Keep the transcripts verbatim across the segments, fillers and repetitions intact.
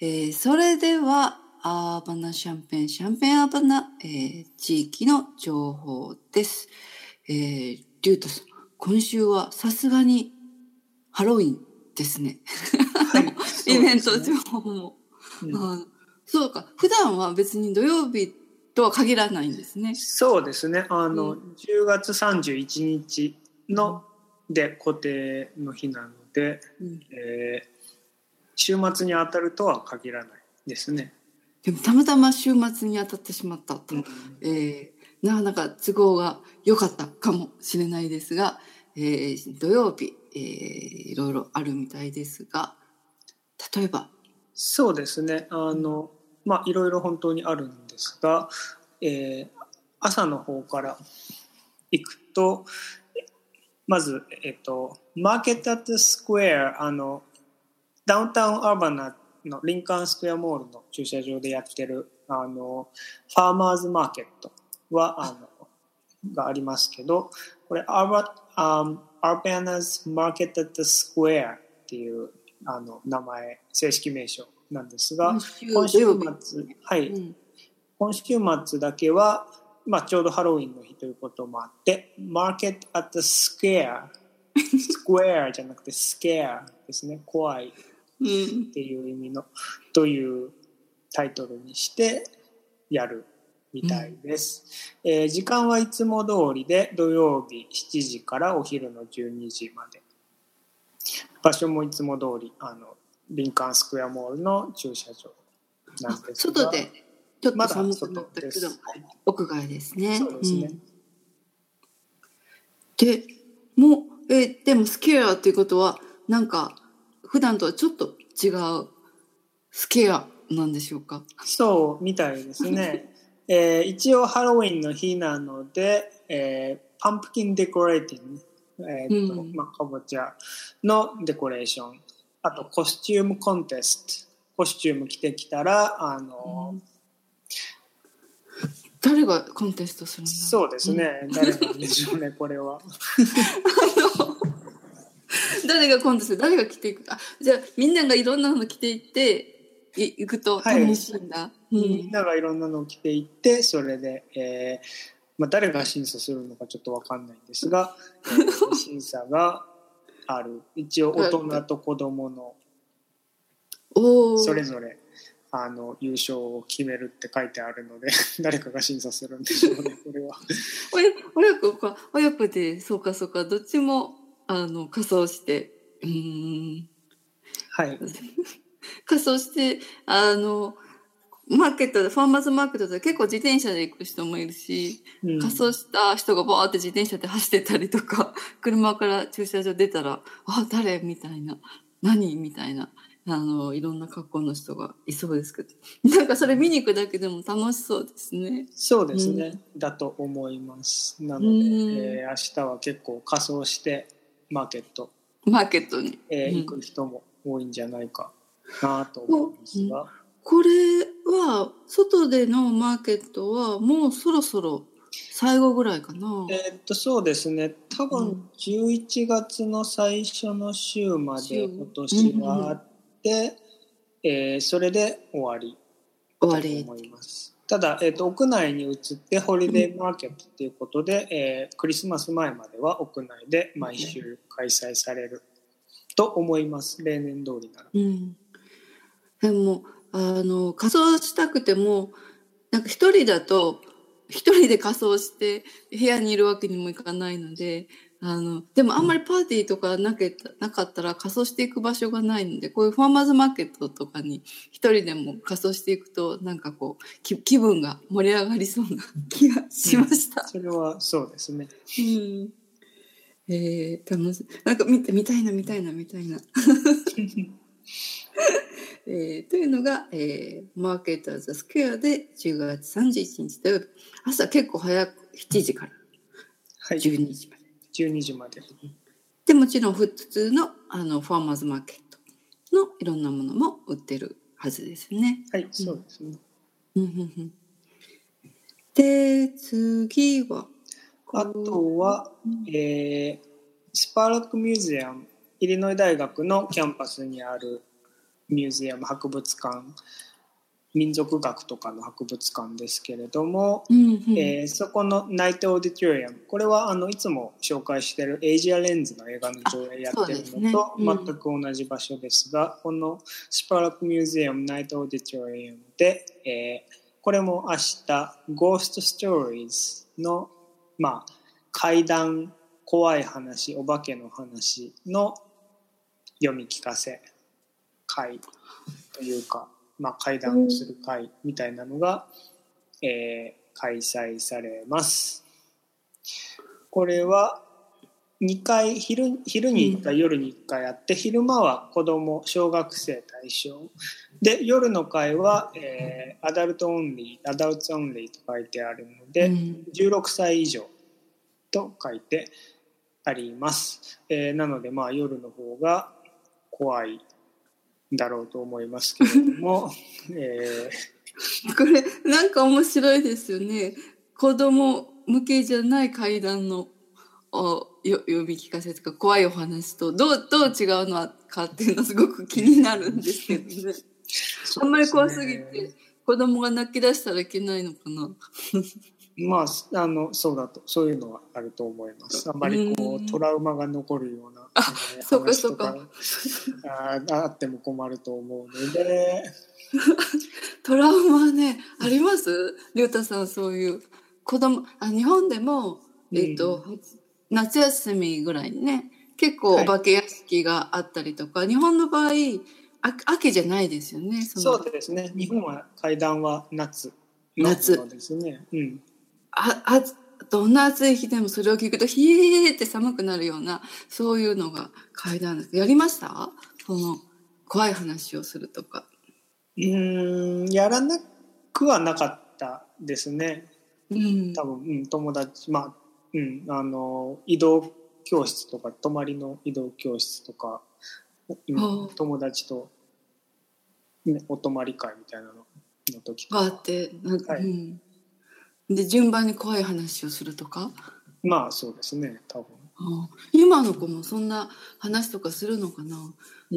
えー、それではアーバナシャンペーンシャンペーンアーバナ、えー、地域の情報です。えー、リュウトさん、今週はさすがにハロウィンですね。 はい、 イベント情報も、うん、あそうか、普段は別に土曜日とは限らないんですね。 そうですね。あの、うん、じゅうがつさんじゅういちにちの、うん、で固定の日なので、うんえー、週末に当たるとは限らないですね。 でもたまたま週末に当たってしまったと、うんえー、なかなか都合が良かったかもしれないですが、えー、土曜日、えー、いろいろあるみたいですが、例えばそうですね。あの、うん、まあいろいろ本当にあるんですが、えー、朝の方から行くと、まず、えっと、マーケットアットスクエア、あの、ダウンタウンアーバナのリンカーンスクエアモールの駐車場でやってる、あの、ファーマーズマーケットは、あの、がありますけど、これ、アーバ、um, アーバナズマーケットアットスクエアっていう、あの、名前、正式名称なんですが、今週末、はい、うん、今週末だけは、まあ、ちょうどハロウィンの日ということもあって、マーケットアットスクエア、スクエアじゃなくてスケアですね、怖いっていう意味の、うん、というタイトルにしてやるみたいです、うんえー、時間はいつも通りで土曜日しちじからお昼のじゅうにじまで、場所もいつも通りあのリンカーンスクエアモールの駐車場なんですが、 外でちょっと寒くなったけど、ま、屋外ですね。 そうですね、うん、 でもうえでもスケアっていうことはなんか普段とはちょっと違うスケアなんでしょうか。 そうみたいですね、えー、一応ハロウィンの日なので、えー、パンプキンデコレーティング、えーとうんまあ、かぼちゃのデコレーション、あとコスチュームコンテスト、コスチューム着てきたらあの、うん、 誰がコンテストするんだ。 そうですね、うん、誰なんでしょうねこれはあの誰がコンテスト、誰が着ていく、あ、じゃあみんながいろんなの着ていって行くと楽しいんだ、はいうん、みんながいろんなのを着ていってそれで、えーまあ、誰が審査するのかちょっと分かんないんですが、えー、審査がある。一応大人と子供のそれぞれあの優勝を決めるって書いてあるので誰かが審査するんでしょうねこれは親子か親子でそうかそうかどっちもあの仮装してうーんはい仮装してあのマーケットでファーマーズマーケットで結構自転車で行く人もいるし、うん、仮装した人がバーって自転車で走ってたりとか車から駐車場出たらあ誰みたいな何みたいなあのいろんな格好の人がいそうですけどなんかそれ見に行くだけでも楽しそうですね。 そうですね、うん、だと思います。なので、うんえー、明日は結構仮装してマーケットマーケットに、 えー、行く人も多いんじゃないかなと思いますが、うん、 これは外でのマーケットはもうそろそろ最後ぐらいかな。 えー、っとそうですね、多分じゅういちがつの最初の週まで今年はあって、うんうんえー、それで終わりだと思います。ただ、えー、と屋内に移ってホリデーマーケットということで、うんえー、クリスマス前までは屋内で毎週開催されると思います、例年通りなら、 うん、でもあの仮装したくてもなんか一人だと一人で仮装して部屋にいるわけにもいかないのであのでもあんまりパーティーとかなけなかったら仮装していく場所がないのでこういうファーマーズマーケットとかに一人でも仮装していくとなんかこう 気, 気分が盛り上がりそうな気がしました、うん、 それはそうですね、 うんえー、楽しいなんか見て見たいな見たいな見たいなえー、というのが、えー、マーケットアズスクエアでじゅうがつさんじゅういちにち土曜日朝結構早くしちじからじゅうにじまで、はい、 じゅうにじまででもちろん普通 の, あのファーマーズマーケットのいろんなものも売ってるはずですね。 はい、そうですね、 うん、で次はあとは、えー、スパーラックミュージアムイリノイ大学のキャンパスにあるミュージアム博物館、民族学とかの博物館ですけれども、 うんうんえーそこのナイトオーディトリアム、これはあのいつも紹介しているエイジアレンズの映画の上映やってるのとそうですね全く同じ場所ですが、このスパーラックミュージアムナイトオーディトリアムで、えーこれも明日ゴーストストーリーズの、まあ、怪談、怖い話、お化けの話の読み聞かせ会というか、まあ、怪談をする会みたいなのが、えー開催されます。これはにかい、昼、昼にいっかい、夜にいっかいあって、昼間は子ども小学生対象で、夜の会は、えー、アダルトオンリーアダルトオンリーと書いてあるので、 うん、 じゅうろくさい以上と書いてあります。えーなのでまあ夜の方が怖いだろうと思いますけれども、えーこれなんか面白いですよね。子供向けじゃない怪談のおよ読み聞かせとか怖いお話とどうどう違うのかっていうのすごく気になるんですけどね。あんまり怖すぎて子供が泣き出したらいけないのかな。 まあ、あのそうだとそういうのはあると思います。あんまりこうトラウマが残るような、えーそうか話とかそうか。 ああっても困ると思うので、 トラウマね、ありますりょうたさん、そういう。子供、あ、日本でも、えっと、 うん夏休みぐらいにね、結構はい、 お化け屋敷があったりとか、日本の場合、あ秋じゃないですよね、その、 そうですね。日本は怪談は夏のもの夏。 ですね。うん。 あ、あ、どんな暑い日でもそれを聞くと、ひえーって寒くなるような、そういうのが階段です。やりましたその、怖い話をするとか。 うーん、やらなくはなかったですね。 うん。 多分、うん、友達、まあ、うん、あの、移動教室とか、泊まりの移動教室とか、うん、 ほう友達と、ね、お泊まり会みたいなのの時とがあか。 って、なうはい。 ん。で、順番に怖い話をするとか。 まあ、そうですね、多分。 ああ今の子もそんな話とかするのかな。 うん。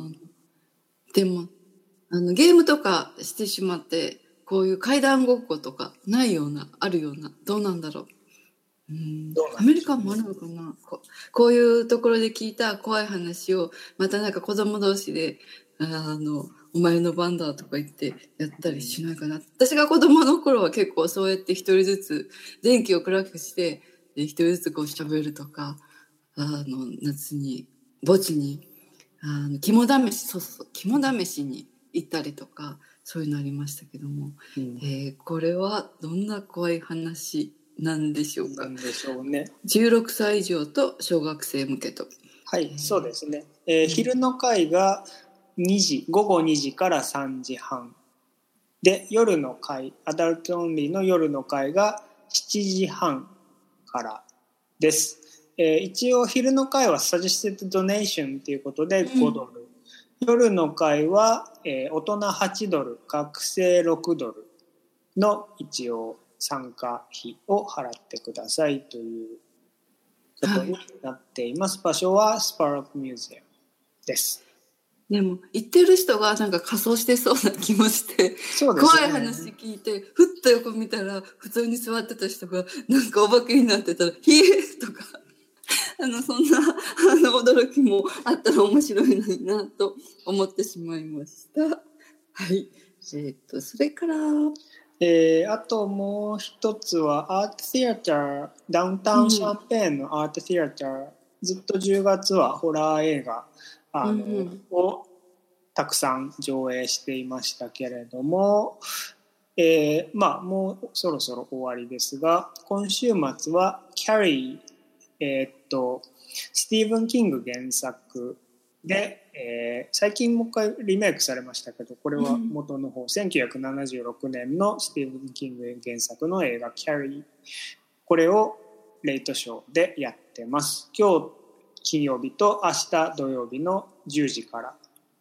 ああでも、あの、ゲームとかしてしまって、こういう階段ごっことかないような、あるような、どうなんだろう。うん、 どうなアメんでしょうね。 リカもあるのかなこ、こういうところで聞いた怖い話を、またなんか子供同士で、あの、お前の番だとか言ってやったりしないかな。私が子供の頃は結構そうやって一人ずつ電気を暗くして、で一人ずつこう喋るとか、あの、夏に、墓地に、あの、肝試し、そうそう、肝試しに行ったりとか、そういうのありましたけども、 うん。 えーこれはどんな怖い話なんでしょうか。 なんでしょうね。 じゅうろくさい以上と小学生向けと。 はい、そうでえすね。えー昼の会がにじ、午後にじからさんじはん。で、夜の会、アダルトオンリーの夜の会がしちじはんからです。えー一応昼の会はサジェステッドドネーションということでごドル。夜の会は、えー大人はちドル、学生ろくドルの一応参加費を払ってくださいということにはい。 なっています。場所はスパーラックミュージアムです。 でも、言ってる人がなんか仮装してそうな気もして、 そうですね。 怖い話聞いて、ふっと横見たら、普通に座ってた人が、なんかお化けになってたら、ひえーとか、あの、そんな、あの、驚きもあったら面白いのにな、と思ってしまいました。はい。えっと、それから、 えーあともう一つはアートシアター、ダウンタウンシャンペーンのアートシアター、ずっとじゅうがつはホラー映画あの、 うんうん、 をたくさん上映していましたけれども、えーまあもうそろそろ終わりですが、今週末はキャリー、えーっとスティーブン・キング原作で、えー最近もう一回リメイクされましたけど、これは元の方、せんきゅうひゃくななじゅうろくねんのスティーブン・キング原作の映画キャリー、これをレイトショーでやってます。今日金曜日と明日土曜日のじゅうじから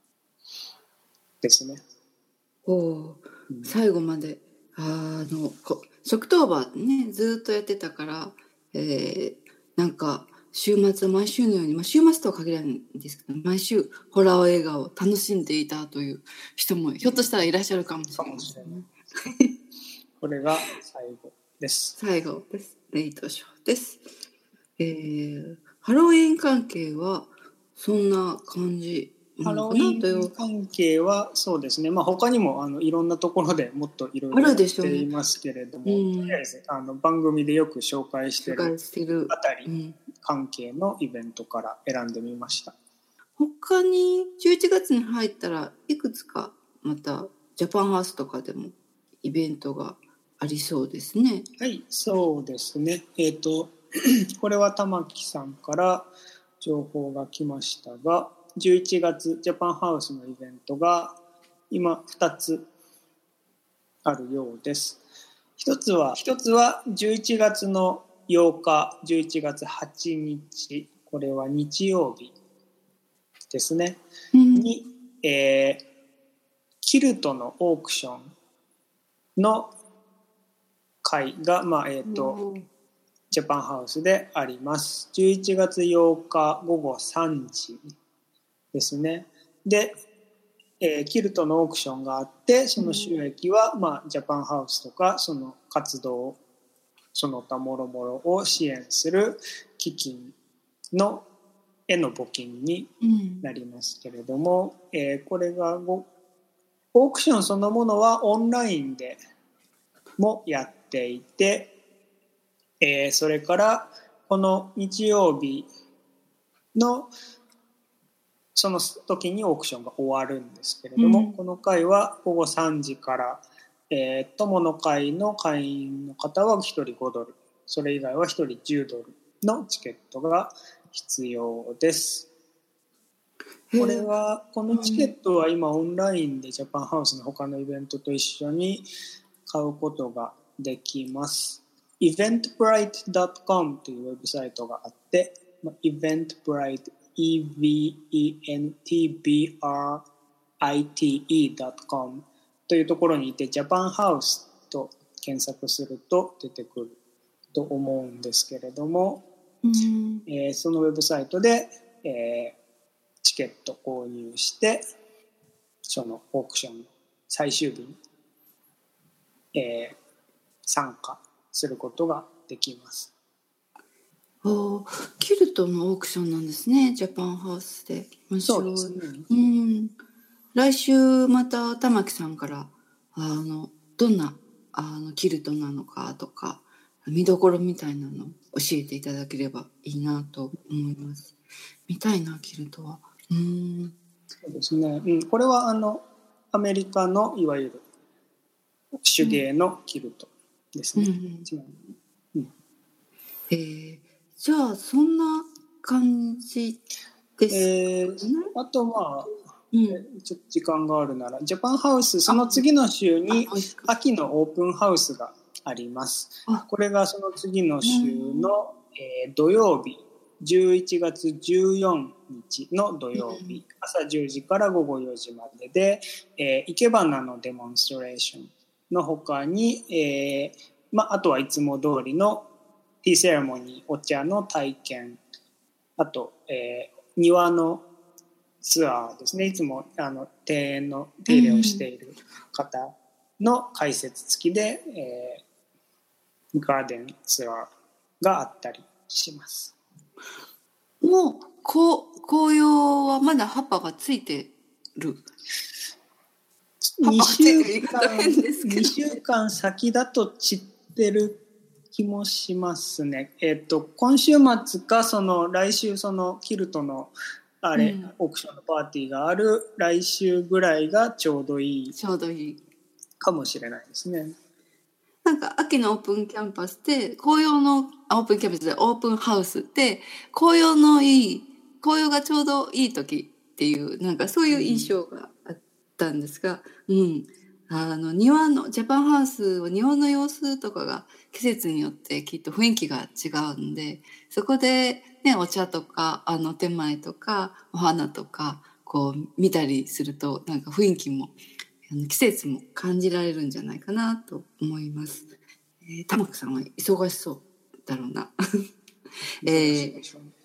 ですね。 お最後まで、あの、こ食当場ね、ずっとやってたから、えーなんか、 週末は毎週のように、まあ、週末とは限らないんですけど、毎週ホラー映画を楽しんでいたという人もひょっとしたらいらっしゃるかもしれないですね。 これが最後です。 最後です。レイトショーです。えー、ハロウィン関係はそんな感じ。 ハロウィン関係はそうですね、まあ、他にもあのいろんなところでもっといろいろやっていますけれども、ね、うん、とりあえずあの番組でよく紹介しているあたり関係のイベントから選んでみました。 うん、他にじゅういちがつに入ったらいくつかまたジャパンハウスとかでもイベントがありそうですね。 はい、そうですね。えっとこれは玉木さんから情報が来ましたが、じゅういちがつジャパンハウスのイベントが今ふたつあるようです。一つは一つはじゅういちがつのようか、じゅういちがつはちにち、これは日曜日ですね、うん、に、えー、キルトのオークションの会が、まあえーと、ジャパンハウスであります。じゅういちがつようかごごさんじですね。で、えー、キルトのオークションがあって、その収益は、まあ、ジャパンハウスとかその活動その他もろもろを支援する基金のへの募金になりますけれども、うん、えー、これがオークションそのものはオンラインでもやっていて、えー、それからこの日曜日のその時にオークションが終わるんですけれども、うん、この会はごごさんじから、えー、友の会の会員の方はひとりごドル、それ以外はひとりじゅうドルのチケットが必要です。これはこのチケットは今オンラインでジャパンハウスの他のイベントと一緒に買うことができます。イベントブライトドットコム というウェブサイトがあって、イベントブライト イーブイエヌティーブイアールアイティーイー ドットコム というところにいて、ジャパンハウスと検索すると出てくると思うんですけれども、うんえー、そのウェブサイトで、えー、チケット購入してそのオークションの最終日に、えー、参加することができます。 おキルトのオークションなんですね、ジャパンハウスで。 そうですね。 うん、来週また玉木さんからあのどんなあのキルトなのかとか見どころみたいなのを教えていただければいいなと思います。見たいな、キルトは。うんそうですね、うん、これはあのアメリカのいわゆる手芸のキルトですね。うんうんうん、 えー、じゃあそんな感じですね。 えー、あとまあ、うん、ちょっと時間があるならジャパンハウスその次の週に秋のオープンハウスがあります。これがその次の週の、えー、土曜日じゅういちがつじゅうよっかの土曜日、うん、朝じゅうじからごごよじまでで、えー、生け花のデモンストレーションの他に、えーまあ、あとはいつも通りのティーセレモニー、お茶の体験、あと、えー、庭のツアーですね、いつもあの庭園の手入れをしている方の解説付きで、うんえー、ガーデンツアーがあったりします。 もうこ紅葉はまだ葉っぱがついてる。 にしゅうかん、にしゅうかん先だと散ってる気もしますね。えっと今週末かその来週そのキルトのあれ、うん、オークションのパーティーがある来週ぐらいがちょうどいい。 ちょうどいいかもしれないですね。 なんか秋のオープンキャンパスって紅葉のオープンキャンパスでオープンハウスって紅葉のいい紅葉がちょうどいい時っていうなんかそういう印象があったんですが、うん、うん、あの庭のジャパンハウスは庭の様子とかが季節によってきっと雰囲気が違うんで、そこでねお茶とかあの手前とかお花とかこう見たりするとなんか雰囲気も季節も感じられるんじゃないかなと思います。えー、玉木さんは忙しそうだろうな。えー、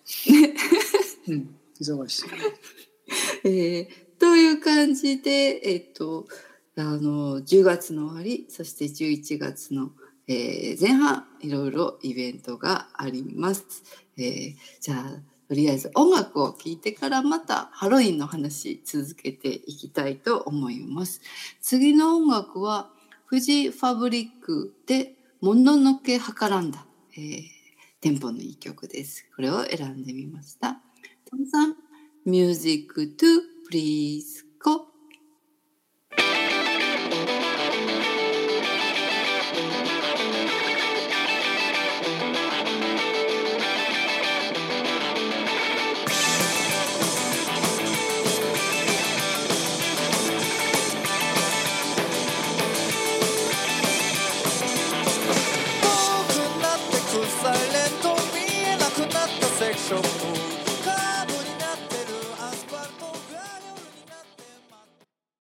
うん、忙しい。 えー、という感じで、えっと、あの、じゅうがつの終わり、そしてじゅういちがつの、えー前半、いろいろイベントがあります。えーじゃあ、とりあえず音楽を聴いてからまたハロウィンの話続けていきたいと思います。次の音楽は、フジファブリックで、もののけはからんだ。えーテンポのいい曲です。これを選んでみました。トムさん、ミュージックトゥプリーズゴ。